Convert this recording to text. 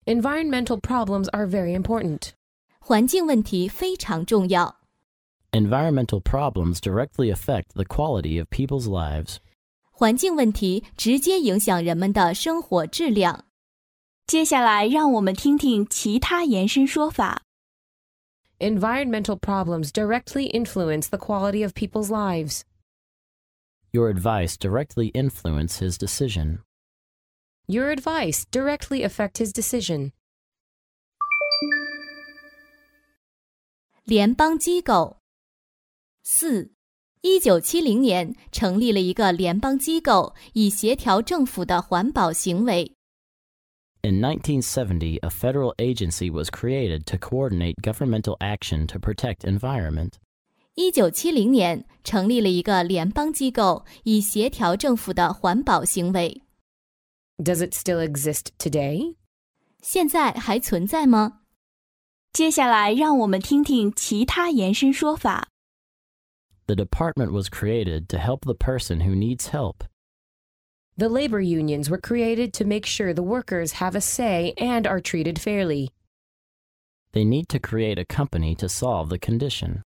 Environmental problems are very important. 环境问题非常重要。 Environmental problems directly affect the quality of people's lives. 环境问题直接影响人们的生活质量。 接下来让我们听听其他延伸说法。 Environmental problems directly influence the quality of people's lives. Your advice directly influenced his decision. Your advice directly affect his decision. 联邦机构。4. 1970年成立了一个联邦机构，以协调政府的环保行为。 In 1970, a federal agency was created to coordinate governmental action to protect environment. 1970年成立了一个联邦机构，以协调政府的环保行为。 Does it still exist today? 现在还存在吗？ 接下来让我们听听其他延伸说法。 The department was created to help the person who needs help. The labor unions were created to make sure the workers have a say and are treated fairly. They need to create a company to solve the condition.